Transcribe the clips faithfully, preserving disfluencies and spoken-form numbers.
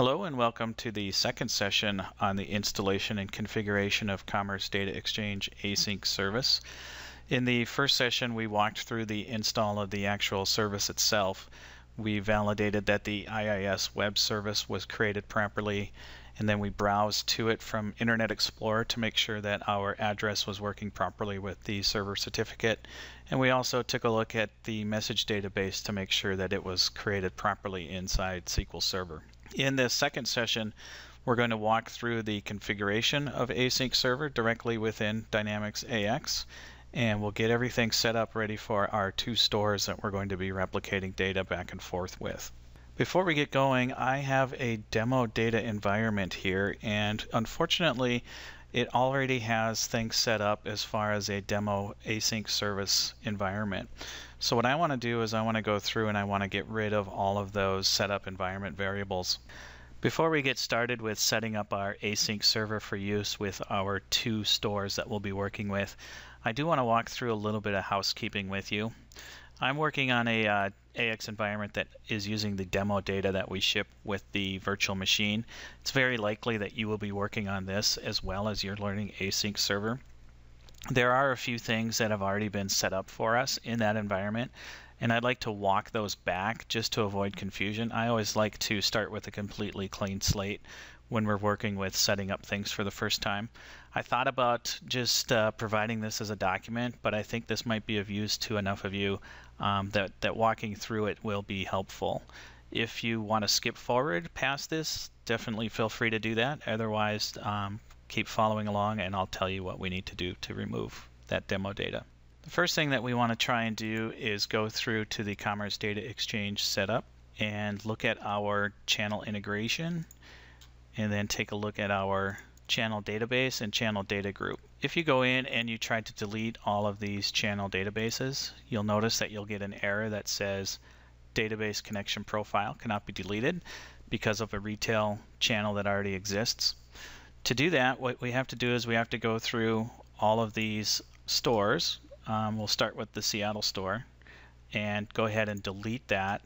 Hello and welcome to the second session on the installation and configuration of Commerce Data Exchange Async service. In the first session, we walked through the install of the actual service itself. We validated that the I I S web service was created properly, and then we browsed to it from Internet Explorer to make sure that our address was working properly with the server certificate. And we also took a look at the message database to make sure that it was created properly inside S Q L Server. In this second session, we're going to walk through the configuration of Async Server directly within Dynamics A X, and we'll get everything set up ready for our two stores that we're going to be replicating data back and forth with. Before we get going, I have a demo data environment here, and unfortunately it already has things set up as far as a demo async service environment. So what I want to do is I want to go through and I want to get rid of all of those setup environment variables. Before we get started with setting up our async server for use with our two stores that we'll be working with, I do want to walk through a little bit of housekeeping with you. I'm working on a uh, A X environment that is using the demo data that we ship with the virtual machine. It's very likely that you will be working on this as well as you're learning Async Server. There are a few things that have already been set up for us in that environment, and I'd like to walk those back just to avoid confusion. I always like to start with a completely clean slate when we're working with setting up things for the first time. I thought about just uh, providing this as a document, but I think this might be of use to enough of you um, that, that walking through it will be helpful. If you want to skip forward past this, definitely feel free to do that. Otherwise, um, keep following along and I'll tell you what we need to do to remove that demo data. The first thing that we want to try and do is go through to the Commerce Data Exchange setup and look at our channel integration, and then take a look at our channel database and channel data group. If you go in and you try to delete all of these channel databases, you'll notice that you'll get an error that says database connection profile cannot be deleted because of a retail channel that already exists. To do that, what we have to do is we have to go through all of these stores. Um, we'll start with the Seattle store and go ahead and delete that,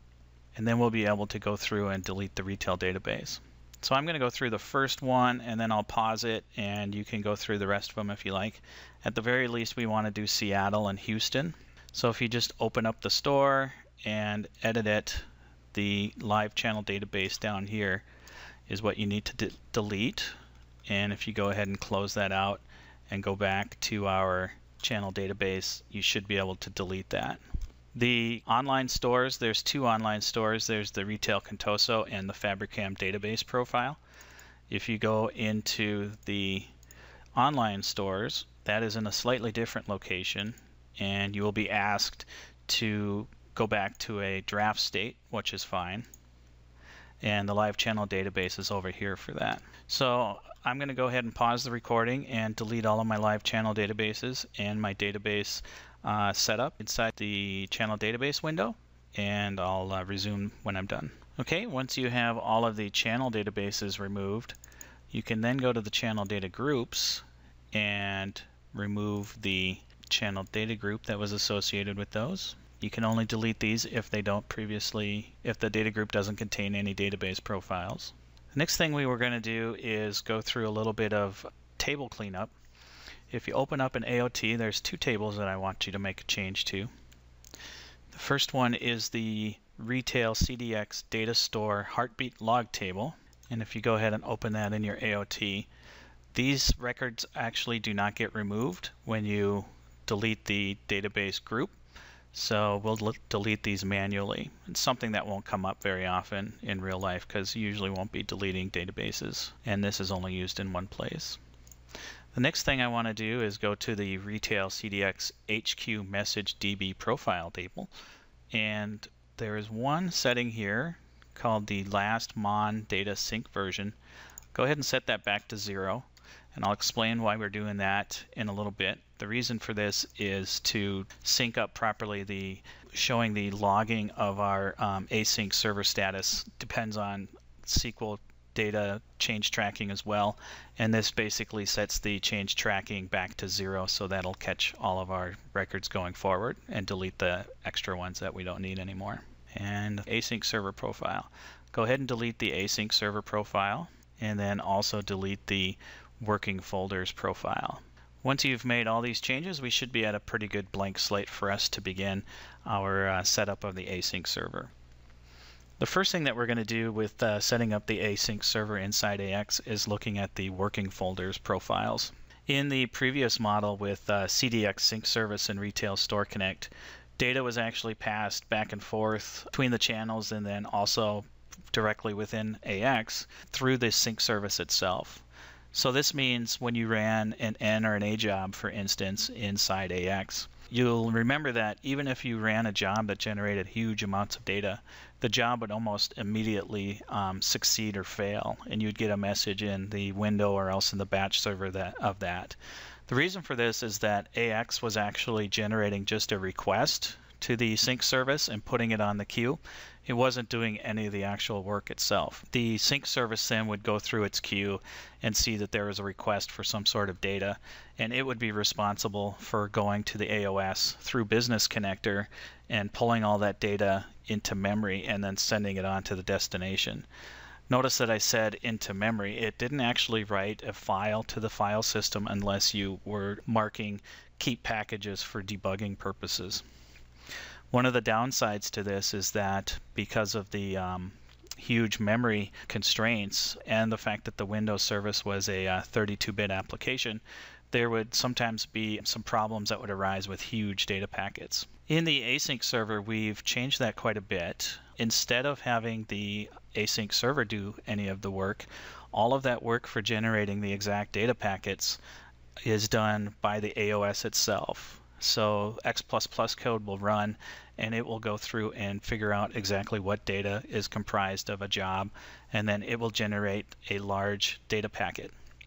and then we'll be able to go through and delete the retail database. So I'm going to go through the first one and then I'll pause it and you can go through the rest of them if you like. At the very least, we want to do Seattle and Houston. So if you just open up the store and edit it, the live channel database down here is what you need to de delete. And if you go ahead and close that out and go back to our channel database, you should be able to delete that. The online stores, there's two online stores. There's the Retail Contoso and the Fabricam database profile. If you go into the online stores, that is in a slightly different location, and you will be asked to go back to a draft state, which is fine. And the live channel database is over here for that. So I'm going to go ahead and pause the recording and delete all of my live channel databases and my database uh, setup inside the channel database window, and I'll uh, resume when I'm done. Okay, once you have all of the channel databases removed, you can then go to the channel data groups and remove the channel data group that was associated with those. You can only delete these if they don't previously, if the data group doesn't contain any database profiles. The next thing we were going to do is go through a little bit of table cleanup. If you open up an A O T, there's two tables that I want you to make a change to. The first one is the Retail C D X Data Store Heartbeat Log Table. And if you go ahead and open that in your A O T, these records actually do not get removed when you delete the database group. So we'll delete these manually. It's something that won't come up very often in real life because you usually won't be deleting databases, and this is only used in one place. The next thing I want to do is go to the Retail C D X H Q Message D B Profile table, and there is one setting here called the Last Mon Data Sync version. Go ahead and set that back to zero, and I'll explain why we're doing that in a little bit. The reason for this is to sync up properly the showing the logging of our um, async server status depends on S Q L data change tracking as well, and this basically sets the change tracking back to zero, so that'll catch all of our records going forward and delete the extra ones that we don't need anymore. And async server profile. go ahead and delete the async server profile, and then also delete the working folders profile. Once you've made all these changes, we should be at a pretty good blank slate for us to begin our uh, setup of the async server. The first thing that we're going to do with uh, setting up the async server inside A X is looking at the working folders profiles. In the previous model with uh, C D X Sync Service and Retail Store Connect, data was actually passed back and forth between the channels and then also directly within A X through the sync service itself. So this means when you ran an N or an A job, for instance, inside A X, you'll remember that even if you ran a job that generated huge amounts of data, the job would almost immediately um, succeed or fail, and you'd get a message in the window or else in the batch server that, of that. The reason for this is that A X was actually generating just a request to the sync service and putting it on the queue. It wasn't doing any of the actual work itself. The sync service then would go through its queue and see that there was a request for some sort of data, and it would be responsible for going to the A O S through Business Connector and pulling all that data into memory and then sending it on to the destination. Notice that I said into memory. It didn't actually write a file to the file system unless you were marking keep packages for debugging purposes. One of the downsides to this is that because of the um, huge memory constraints and the fact that the Windows service was a thirty-two bit uh, application, there would sometimes be some problems that would arise with huge data packets. In the async server, we've changed that quite a bit. Instead of having the async server do any of the work, all of that work for generating the exact data packets is done by the A O S itself. So X plus plus code will run and it will go through and figure out exactly what data is comprised of a job, and then it will generate a large data packet.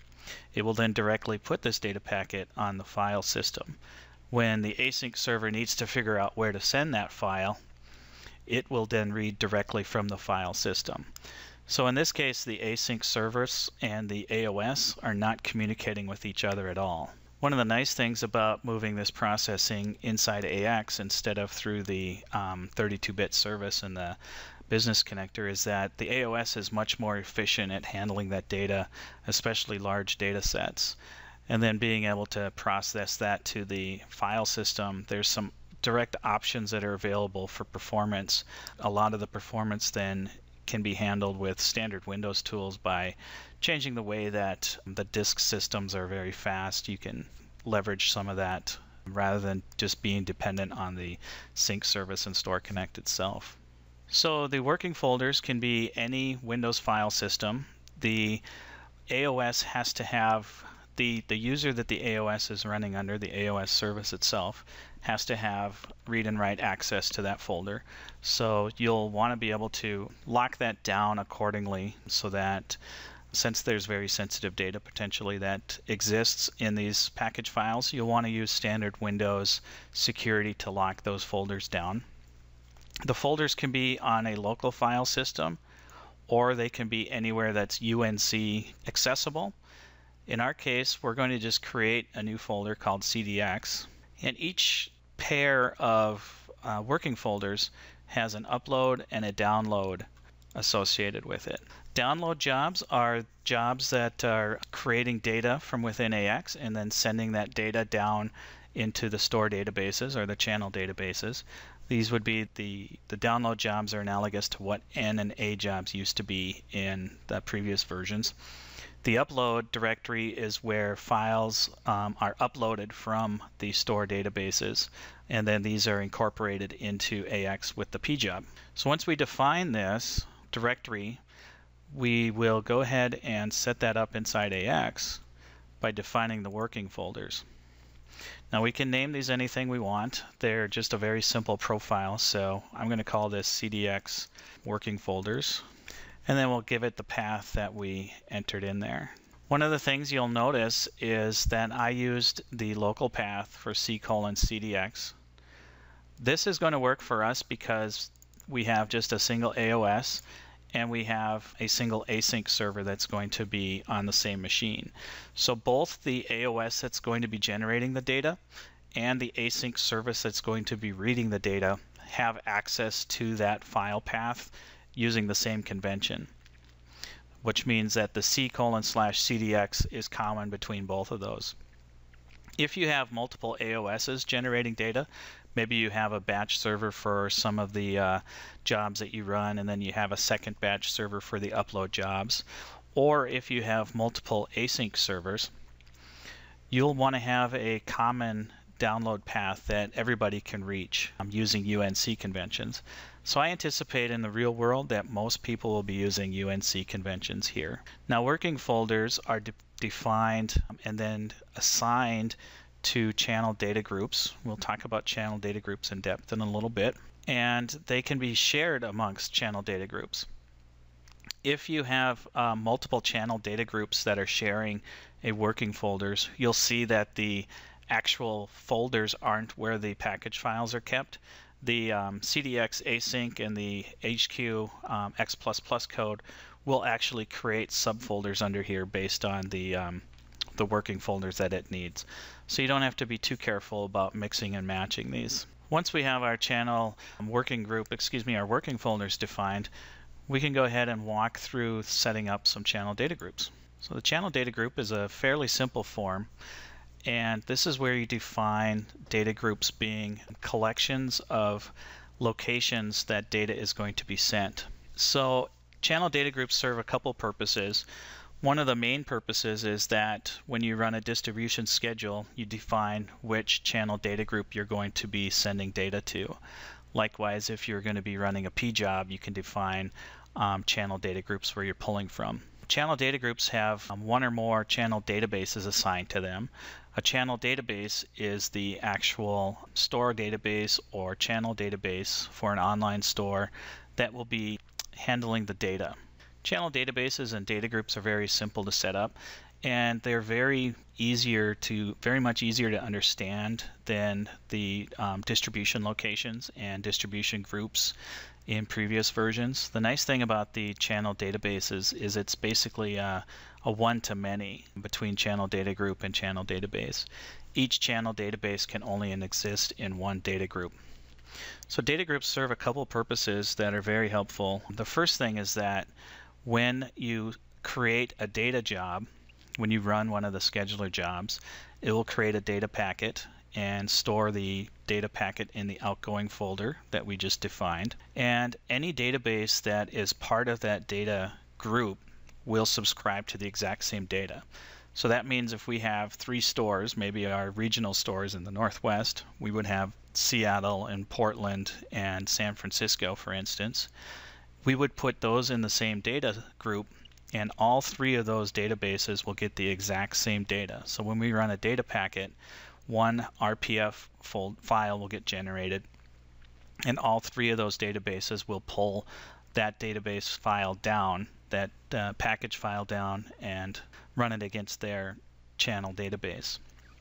It will then directly put this data packet on the file system. When the async server needs to figure out where to send that file, it will then read directly from the file system. So in this case, the async service and the A O S are not communicating with each other at all. One of the nice things about moving this processing inside A X instead of through the thirty-two bit service and the Business Connector is that the A O S is much more efficient at handling that data, especially large data sets. And then being able to process that to the file system, there's some direct options that are available for performance. A lot of the performance then can be handled with standard Windows tools by changing the way that the disk systems are very fast. You can leverage some of that rather than just being dependent on the sync service and Store Connect itself. So the working folders can be any Windows file system. The A O S has to have the, the user that the A O S is running under, the A O S service itself, has to have read and write access to that folder. So you'll want to be able to lock that down accordingly so that since there's very sensitive data potentially that exists in these package files, you'll want to use standard Windows security to lock those folders down. The folders can be on a local file system, or they can be anywhere that's U N C accessible. In our case, we're going to just create a new folder called C D X, and each pair of uh, working folders has an upload and a download associated with it. Download jobs are jobs that are creating data from within A X and then sending that data down into the store databases or the channel databases. These would be the, the download jobs are analogous to what N and A jobs used to be in the previous versions. The upload directory is where files um, are uploaded from the store databases, and then these are incorporated into A X with the P job. So once we define this directory, we will go ahead and set that up inside A X by defining the working folders. Now we can name these anything we want. They're just a very simple profile, so I'm going to call this C D X working folders, and then we'll give it the path that we entered in there. One of the things you'll notice is that I used the local path for C colon C D X. This is going to work for us because we have just a single A O S and we have a single async server that's going to be on the same machine. So both the A O S that's going to be generating the data and the async service that's going to be reading the data have access to that file path using the same convention, which means that the C colon slash C D X is common between both of those. If you have multiple A O Ss generating data, maybe you have a batch server for some of the uh, jobs that you run, and then you have a second batch server for the upload jobs, or if you have multiple async servers, you'll want to have a common download path that everybody can reach um, using U N C conventions. So I anticipate in the real world that most people will be using U N C conventions here. Now, working folders are de defined um, and then assigned to channel data groups. We'll talk about channel data groups in depth in a little bit, and they can be shared amongst channel data groups. If you have uh, multiple channel data groups that are sharing a working folders, you'll see that the actual folders aren't where the package files are kept. The um, C D X async and the H Q um, X plus plus code will actually create subfolders under here based on the um, the working folders that it needs. So you don't have to be too careful about mixing and matching these. Once we have our channel working group, excuse me, our working folders defined, we can go ahead and walk through setting up some channel data groups. So the channel data group is a fairly simple form, and this is where you define data groups being collections of locations that data is going to be sent. So channel data groups serve a couple purposes. One of the main purposes is that when you run a distribution schedule, you define which channel data group you're going to be sending data to. Likewise, if you're going to be running a P job, you can define um, channel data groups where you're pulling from. Channel data groups have um, one or more channel databases assigned to them. A channel database is the actual store database or channel database for an online store that will be handling the data. Channel databases and data groups are very simple to set up, and they're very easier to very much easier to understand than the um, distribution locations and distribution groups in previous versions. The nice thing about the channel databases is it's basically a, a one-to-many between channel data group and channel database. Each channel database can only exist in one data group. So data groups serve a couple purposes that are very helpful. The first thing is that when you create a data job, when you run one of the scheduler jobs, it will create a data packet and store the data packet in the outgoing folder that we just defined. And any database that is part of that data group will subscribe to the exact same data. So that means if we have three stores, maybe our regional stores in the Northwest, we would have Seattle and Portland and San Francisco, for instance. We would put those in the same data group, and all three of those databases will get the exact same data. So when we run a data packet, one R P F file will get generated, and all three of those databases will pull that database file down, that uh, package file down, and run it against their channel database.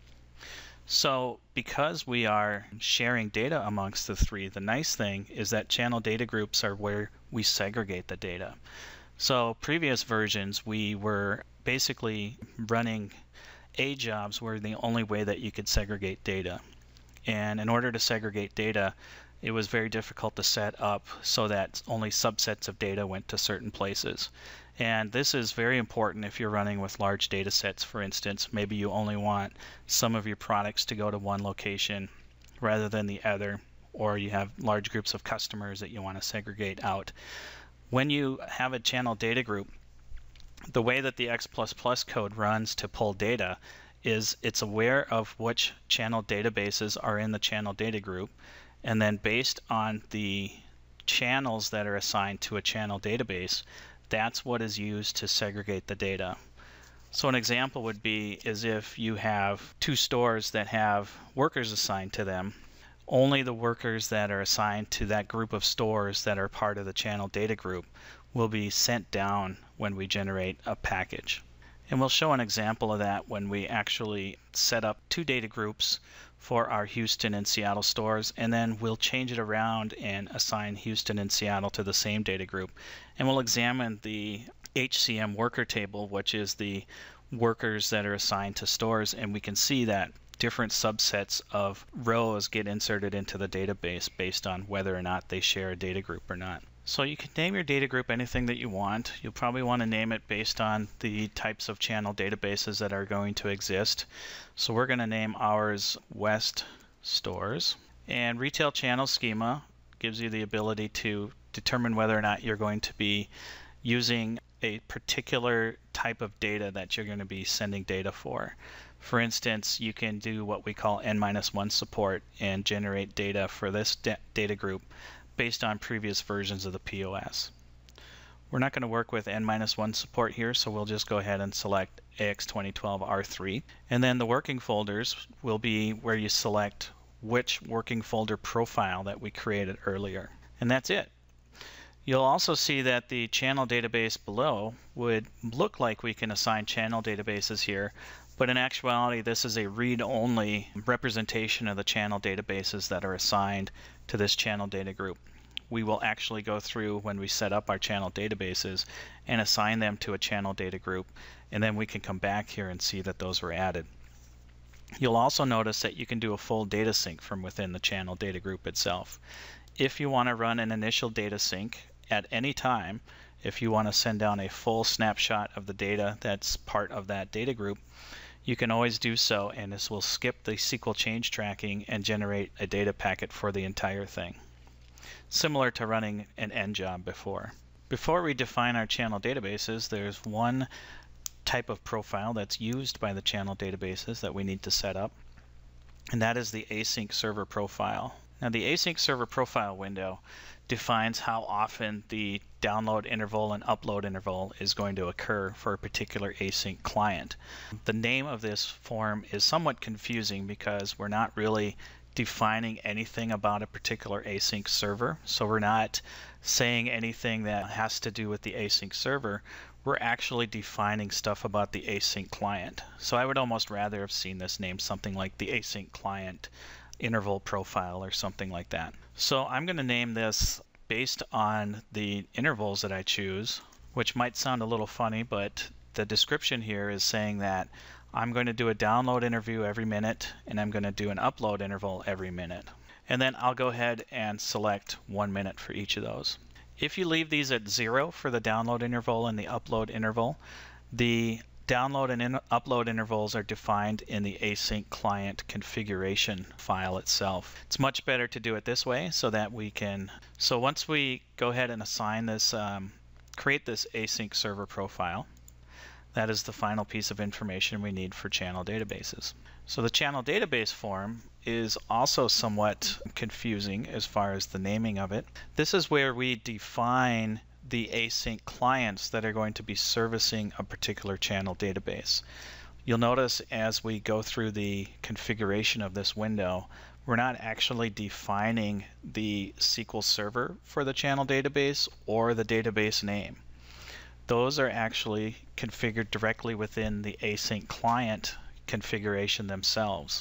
So because we are sharing data amongst the three, the nice thing is that channel data groups are where we segregate the data. So previous versions, we were basically running A jobs were the only way that you could segregate data. And in order to segregate data, it was very difficult to set up so that only subsets of data went to certain places. And this is very important if you're running with large data sets, for instance. Maybe you only want some of your products to go to one location rather than the other, or you have large groups of customers that you want to segregate out. When you have a channel data group, the way that the X plus plus code runs to pull data is it's aware of which channel databases are in the channel data group, and then based on the channels that are assigned to a channel database, that's what is used to segregate the data. So an example would be is if you have two stores that have workers assigned to them, only the workers that are assigned to that group of stores that are part of the channel data group will be sent down when we generate a package. And we'll show an example of that when we actually set up two data groups for our Houston and Seattle stores, and then we'll change it around and assign Houston and Seattle to the same data group. And we'll examine the H C M worker table, which is the workers that are assigned to stores, and we can see that different subsets of rows get inserted into the database based on whether or not they share a data group or not. So you can name your data group anything that you want. You'll probably want to name it based on the types of channel databases that are going to exist. So we're going to name ours West Stores. And Retail Channel Schema gives you the ability to determine whether or not you're going to be using a particular type of data that you're going to be sending data for. For instance, you can do what we call N minus one support and generate data for this data group based on previous versions of the P O S. We're not going to work with N minus one support here, so we'll just go ahead and select A X twenty twelve R three. And then the working folders will be where you select which working folder profile that we created earlier. And that's it. You'll also see that the channel database below would look like we can assign channel databases here, but in actuality this is a read-only representation of the channel databases that are assigned to this channel data group. We will actually go through when we set up our channel databases and assign them to a channel data group, and then we can come back here and see that those were added. You'll also notice that you can do a full data sync from within the channel data group itself. If you want to run an initial data sync at any time, if you want to send down a full snapshot of the data that's part of that data group, you can always do so, and this will skip the S Q L change tracking and generate a data packet for the entire thing, similar to running an N job before. Before we define our channel databases, there's one type of profile that's used by the channel databases that we need to set up, and that is the async server profile. Now the async server profile window defines how often the download interval and upload interval is going to occur for a particular async client. The name of this form is somewhat confusing because we're not really defining anything about a particular async server. So we're not saying anything that has to do with the async server. We're actually defining stuff about the async client. So I would almost rather have seen this name something like the async client interval profile or something like that. So I'm going to name this based on the intervals that I choose, which might sound a little funny, but the description here is saying that I'm going to do a download interview every minute, and I'm going to do an upload interval every minute. And then I'll go ahead and select one minute for each of those. If you leave these at zero for the download interval and the upload interval, the download and in upload intervals are defined in the async client configuration file itself. It's much better to do it this way so that we can, so once we go ahead and assign this, um, create this async server profile, that is the final piece of information we need for channel databases. So the channel database form is also somewhat confusing as far as the naming of it. This is where we define the async clients that are going to be servicing a particular channel database. You'll notice as we go through the configuration of this window, we're not actually defining the S Q L server for the channel database or the database name. Those are actually configured directly within the async client configuration themselves.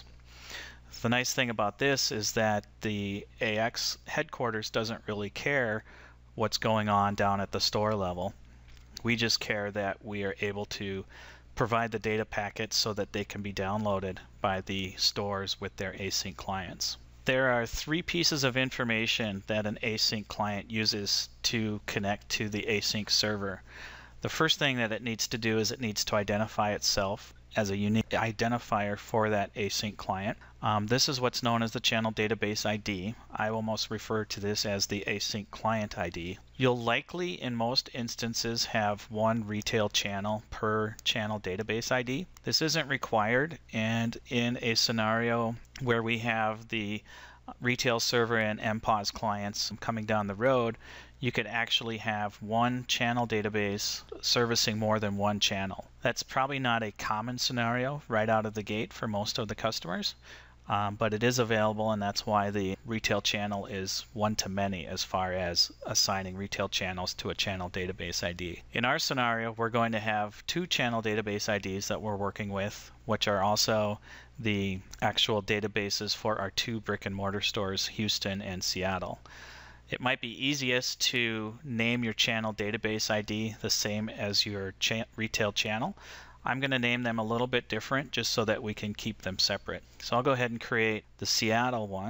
The nice thing about this is that the A X headquarters doesn't really care what's going on down at the store level. We just care that we are able to provide the data packets so that they can be downloaded by the stores with their async clients. There are three pieces of information that an async client uses to connect to the async server. The first thing that it needs to do is it needs to identify itself as a unique identifier for that async client. Um, this is what's known as the channel database I D. I will most refer to this as the async client I D. You'll likely in most instances have one retail channel per channel database I D. This isn't required, and in a scenario where we have the retail server and M P O S clients coming down the road, you could actually have one channel database servicing more than one channel. That's probably not a common scenario right out of the gate for most of the customers, um, but it is available, and that's why the retail channel is one to many as far as assigning retail channels to a channel database I D. In our scenario, we're going to have two channel database I Ds that we're working with, which are also the actual databases for our two brick and mortar stores, Houston and Seattle. It might be easiest to name your channel database I D the same as your cha retail channel. I'm going to name them a little bit different just so that we can keep them separate. So I'll go ahead and create the Seattle one,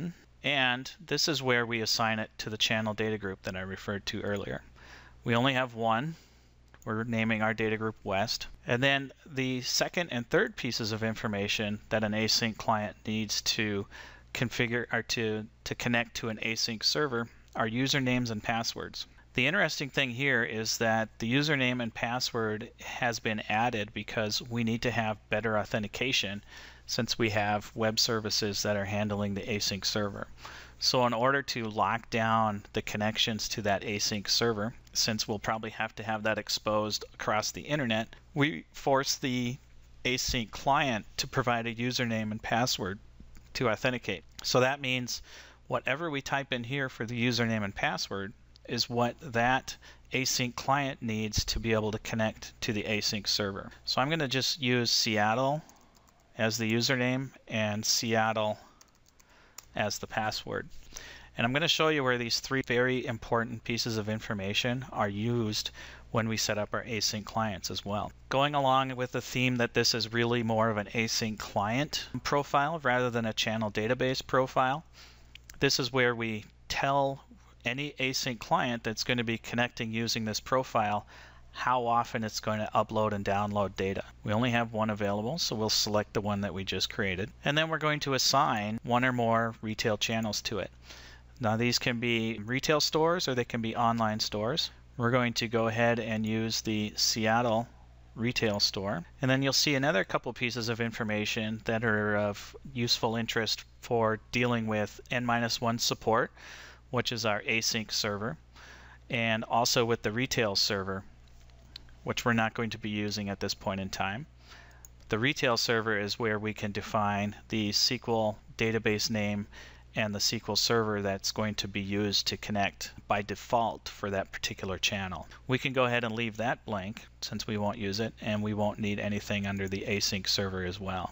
And this is where we assign it to the channel data group that I referred to earlier. We only have one. We're naming our data group West. And then the second and third pieces of information that an async client needs to configure or to, to connect to an async server are usernames and passwords. The interesting thing here is that the username and password has been added because we need to have better authentication since we have web services that are handling the async server. So in order to lock down the connections to that async server, since we'll probably have to have that exposed across the internet, we force the async client to provide a username and password to authenticate. So that means whatever we type in here for the username and password is what that async client needs to be able to connect to the async server. So I'm going to just use Seattle as the username and Seattle as the password. And I'm going to show you where these three very important pieces of information are used when we set up our async clients as well. Going along with the theme that this is really more of an async client profile rather than a channel database profile, this is where we tell any async client that's going to be connecting using this profile how often it's going to upload and download data. We only have one available, so we'll select the one that we just created. And then we're going to assign one or more retail channels to it. Now these can be retail stores or they can be online stores. We're going to go ahead and use the Seattle retail store. And then you'll see another couple pieces of information that are of useful interest for dealing with N minus one support, which is our async server, and also with the retail server, which we're not going to be using at this point in time. The retail server is where we can define the S Q L database name and the S Q L server that's going to be used to connect by default for that particular channel. We can go ahead and leave that blank since we won't use it, and we won't need anything under the async server as well.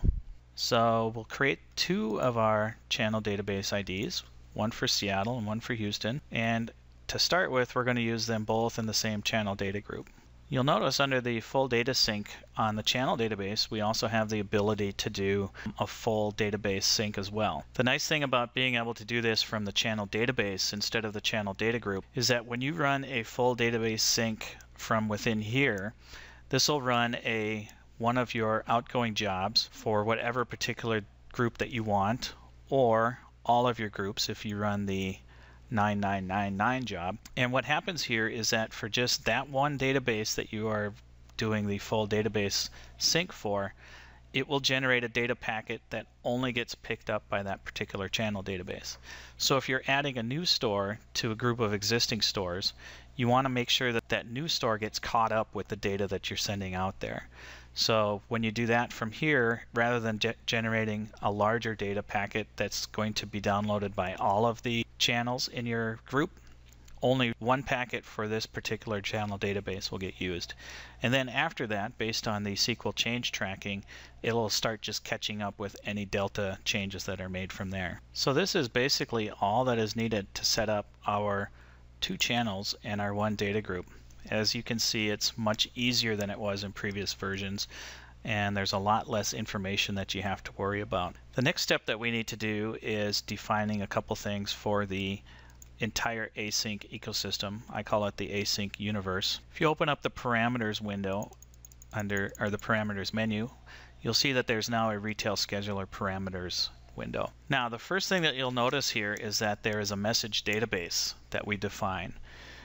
So we'll create two of our channel database I Ds, one for Seattle and one for Houston, and to start with we're going to use them both in the same channel data group. You'll notice under the full data sync on the channel database we also have the ability to do a full database sync as well. The nice thing about being able to do this from the channel database instead of the channel data group is that when you run a full database sync from within here, this will run a one of your outgoing jobs for whatever particular group that you want, or all of your groups if you run the nine nine nine nine job. And what happens here is that for just that one database that you are doing the full database sync for, it will generate a data packet that only gets picked up by that particular channel database. So if you're adding a new store to a group of existing stores, you want to make sure that that new store gets caught up with the data that you're sending out there. So when you do that from here, rather than ge generating a larger data packet that's going to be downloaded by all of the channels in your group, only one packet for this particular channel database will get used. And then after that, based on the S Q L change tracking, it'll start just catching up with any delta changes that are made from there. So this is basically all that is needed to set up our two channels and our one data group. As you can see, it's much easier than it was in previous versions, and there's a lot less information that you have to worry about. The next step that we need to do is defining a couple things for the entire async ecosystem. I call it the async universe. If you open up the parameters window under or the parameters menu, you'll see that there's now a retail scheduler parameters window. Now the first thing that you'll notice here is that there is a message database that we define.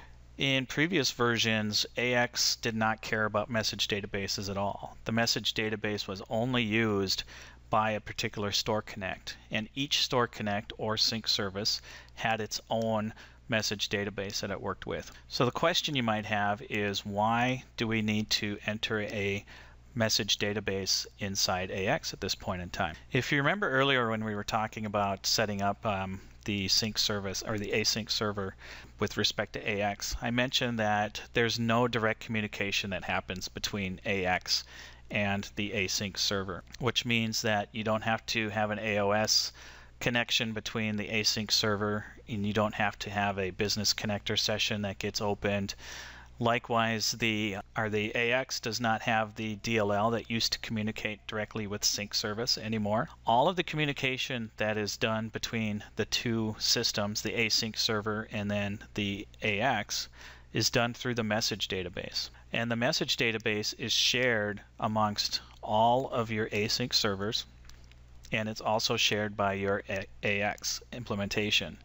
In previous versions, A X did not care about message databases at all. The message database was only used by a particular store connect, and each store connect or sync service had its own message database that it worked with. So the question you might have is, why do we need to enter a message database inside A X at this point in time? If you remember earlier when we were talking about setting up um, the sync service or the async server with respect to A X, I mentioned that there's no direct communication that happens between A X and the async server, which means that you don't have to have an A O S connection between the async server, and you don't have to have a business connector session that gets opened Likewise, the or the A X does not have the D L L that used to communicate directly with sync service anymore. All of the communication that is done between the two systems, the async server and then the A X, is done through the message database. And the message database is shared amongst all of your async servers, and it's also shared by your A X implementation.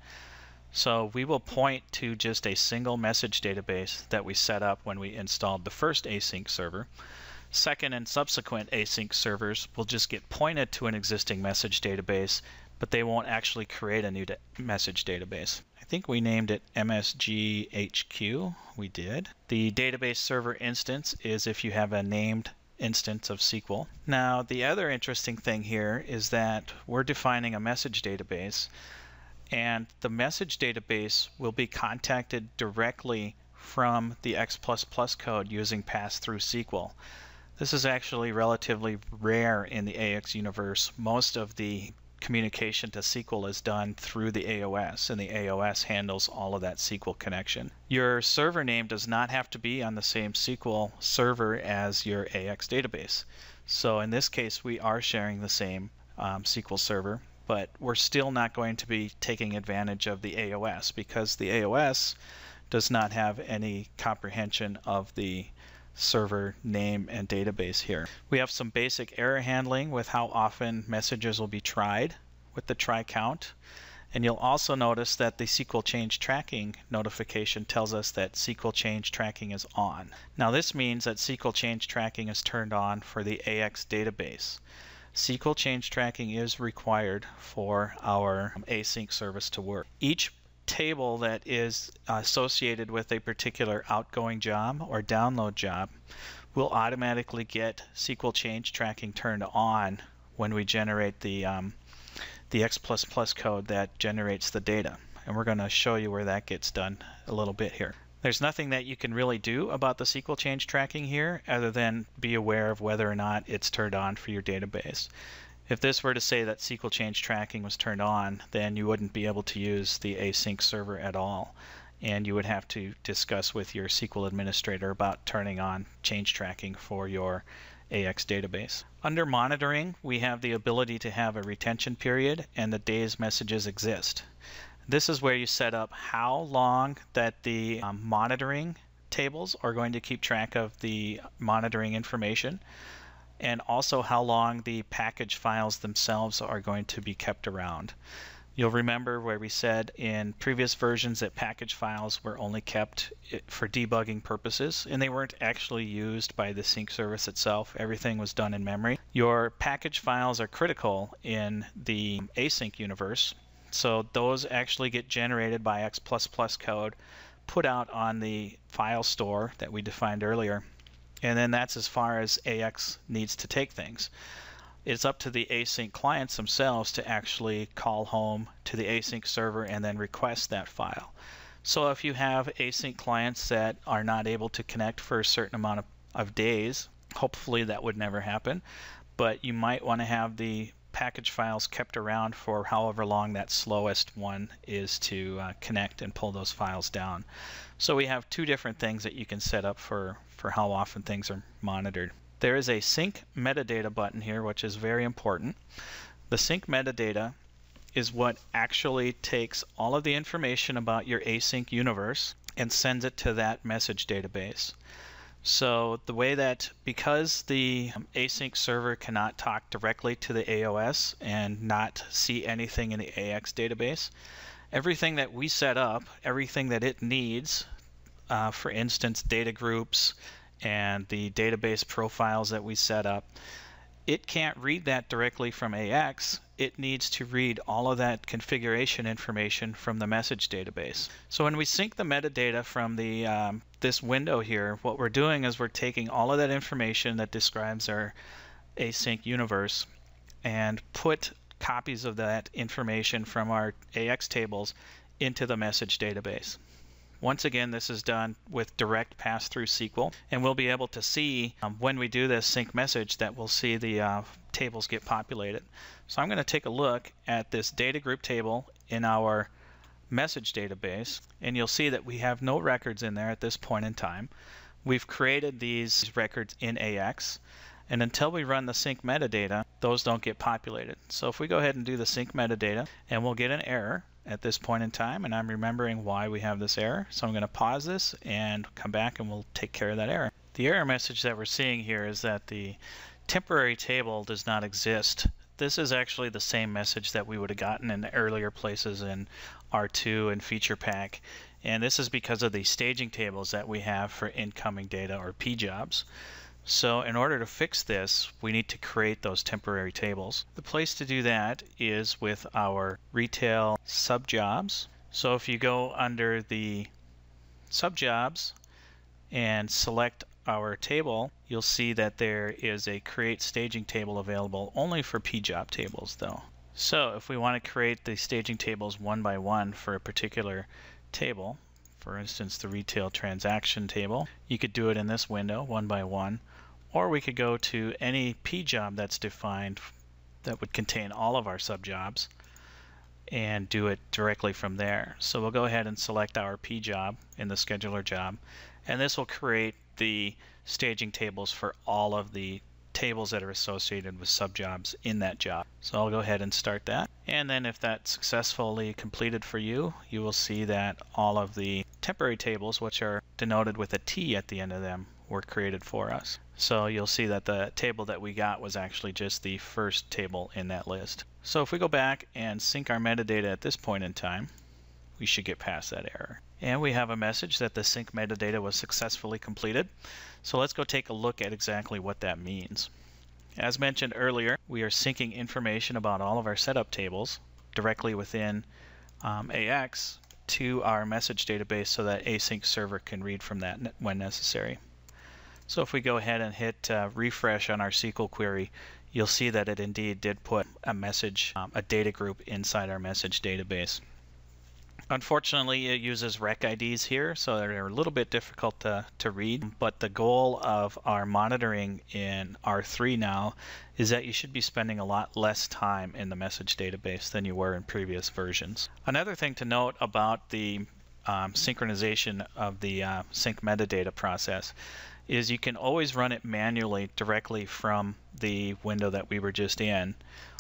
So we will point to just a single message database that we set up when we installed the first async server. Second and subsequent async servers will just get pointed to an existing message database, but they won't actually create a new da- message database. I think we named it M S G H Q. We did. The database server instance is if you have a named instance of S Q L. Now, the other interesting thing here is that we're defining a message database, and the message database will be contacted directly from the X plus plus code using pass-through S Q L. This is actually relatively rare in the A X universe. Most of the communication to S Q L is done through the A O S, and the A O S handles all of that S Q L connection. Your server name does not have to be on the same S Q L server as your A X database. So in this case, we are sharing the same um, S Q L server, but we're still not going to be taking advantage of the A O S because the A O S does not have any comprehension of the server name and database here. We have some basic error handling with how often messages will be tried with the try count. And you'll also notice that the S Q L change tracking notification tells us that S Q L change tracking is on. Now this means that S Q L change tracking is turned on for the A X database. S Q L change tracking is required for our async service to work. Each table that is associated with a particular outgoing job or download job will automatically get S Q L change tracking turned on when we generate the um, the X plus plus code that generates the data. And we're going to show you where that gets done a little bit here. There's nothing that you can really do about the S Q L change tracking here other than be aware of whether or not it's turned on for your database. If this were to say that S Q L change tracking was turned on, then you wouldn't be able to use the async server at all, and you would have to discuss with your S Q L administrator about turning on change tracking for your A X database. Under monitoring, we have the ability to have a retention period and the days messages exist. This is where you set up how long that the um, monitoring tables are going to keep track of the monitoring information, and also how long the package files themselves are going to be kept around. You'll remember where we said in previous versions that package files were only kept for debugging purposes, and they weren't actually used by the sync service itself. Everything was done in memory. Your package files are critical in the async universe. So those actually get generated by X plus plus code, put out on the file store that we defined earlier, and then that's as far as A X needs to take things. It's up to the async clients themselves to actually call home to the async server and then request that file. So if you have async clients that are not able to connect for a certain amount of, of days, hopefully that would never happen, but you might want to have the package files kept around for however long that slowest one is to uh, connect and pull those files down. So we have two different things that you can set up for, for how often things are monitored. There is a sync metadata button here, which is very important. The sync metadata is what actually takes all of the information about your async universe and sends it to that message database. So the way that, because the async server cannot talk directly to the A O S and not see anything in the A X database, everything that we set up, everything that it needs, uh, for instance, data groups and the database profiles that we set up, it can't read that directly from A X. It needs to read all of that configuration information from the message database. So when we sync the metadata from the um, this window here, what we're doing is we're taking all of that information that describes our async universe and put copies of that information from our A X tables into the message database. Once again, this is done with direct pass-through S Q L, and we'll be able to see um, when we do this sync message that we'll see the uh, tables get populated. So I'm going to take a look at this data group table in our message database, and you'll see that we have no records in there at this point in time. We've created these records in A X, and until we run the sync metadata, those don't get populated. So if we go ahead and do the sync metadata, and we'll get an error at this point in time, and I'm remembering why we have this error. So I'm going to pause this and come back and we'll take care of that error. The error message that we're seeing here is that the temporary table does not exist. This is actually the same message that we would have gotten in the earlier places in R two and Feature Pack, and this is because of the staging tables that we have for incoming data, or P jobs. So in order to fix this, we need to create those temporary tables. The place to do that is with our retail subjobs. So if you go under the subjobs and select our table, you'll see that there is a create staging table available only for P job tables though. So if we want to create the staging tables one by one for a particular table, for instance the retail transaction table, you could do it in this window one by one, or we could go to any P job that's defined that would contain all of our subjobs and do it directly from there. So we'll go ahead and select our P job in the scheduler job, and this will create the staging tables for all of the tables that are associated with subjobs in that job. So I'll go ahead and start that, and then if that's successfully completed for you, you will see that all of the temporary tables, which are denoted with a T at the end of them, were created for us. So you'll see that the table that we got was actually just the first table in that list. So if we go back and sync our metadata at this point in time, we should get past that error. And we have a message that the sync metadata was successfully completed. So let's go take a look at exactly what that means. As mentioned earlier, we are syncing information about all of our setup tables directly within um, A X to our message database so that Async Server can read from that when necessary. So if we go ahead and hit uh, refresh on our S Q L query, you'll see that it indeed did put a message, um, a data group inside our message database. Unfortunately, it uses rec I Ds here, so they're a little bit difficult to, to read, but the goal of our monitoring in R three now is that you should be spending a lot less time in the message database than you were in previous versions. Another thing to note about the um, synchronization of the uh, sync metadata process is you can always run it manually directly from the window that we were just in,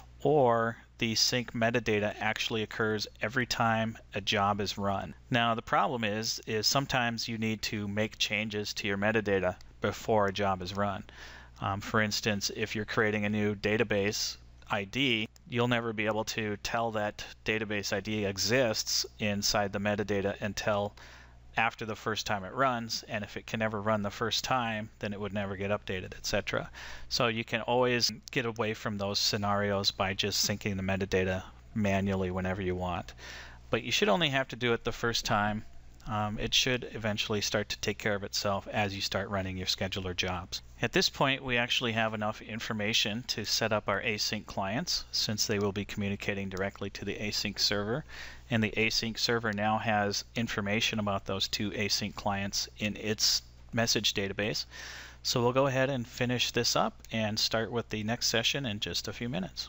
or the sync metadata actually occurs every time a job is run. Now the problem is, is sometimes you need to make changes to your metadata before a job is run. Um, for instance, if you're creating a new database I D, you'll never be able to tell that database I D exists inside the metadata until after the first time it runs, and if it can never run the first time, then it would never get updated, et cetera. So you can always get away from those scenarios by just syncing the metadata manually whenever you want. But you should only have to do it the first time. Um, it should eventually start to take care of itself as you start running your scheduler jobs. At this point, we actually have enough information to set up our async clients, since they will be communicating directly to the async server, and the async server now has information about those two async clients in its message database. So we'll go ahead and finish this up and start with the next session in just a few minutes.